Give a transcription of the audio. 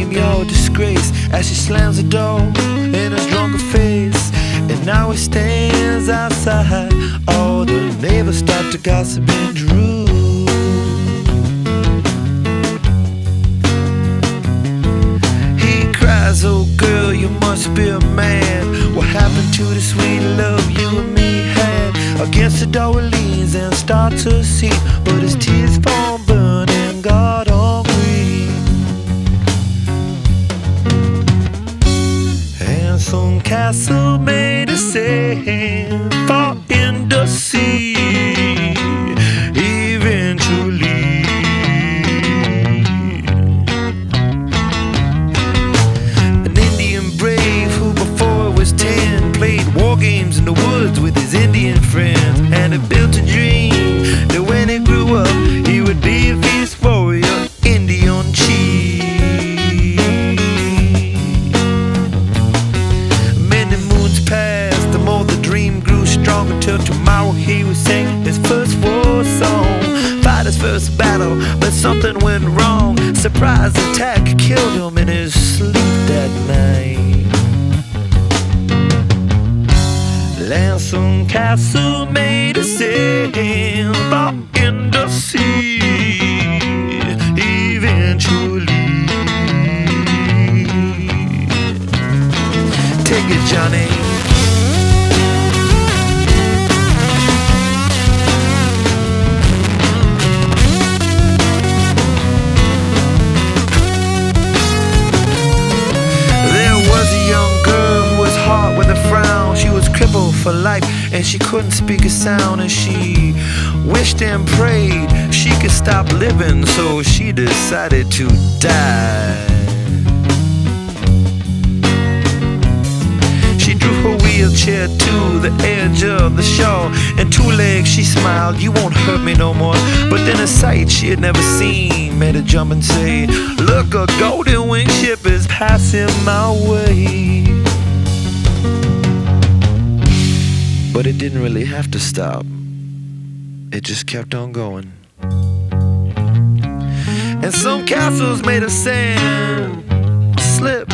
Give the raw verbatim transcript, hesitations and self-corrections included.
shame, your disgrace, as she slams the door in his drunken face. And now he stands outside. All the neighbors start to gossip and drool. He cries, oh girl, you must be a man. What happened to the sweet love you and me had? Against the door he leans and starts to see, but his tears fall burning God hungry. And some castle made of sand fall in the sea eventually. An Indian brave who before was ten played war games in the woods with his Indian friends, and he built a dream that when he grew up he would be a fierce warrior, Indian chief. Many moons passed, the more the dream grew stronger, till tomorrow he would sing his first war song, fight his first battle, but something went wrong. Surprise attack killed him in his sleep that night. Lonesome castle made of sand fall in the sea eventually. Take it, Johnny. For life, and she couldn't speak a sound, and she wished and prayed she could stop living, so she decided to die. She drew her wheelchair to the edge of the shore, and two legs she smiled, you won't hurt me no more. But then a sight she had never seen made her jump and say, look, a golden winged ship is passing my way. But it didn't really have to stop. It just kept on going. And some castles made of sand slip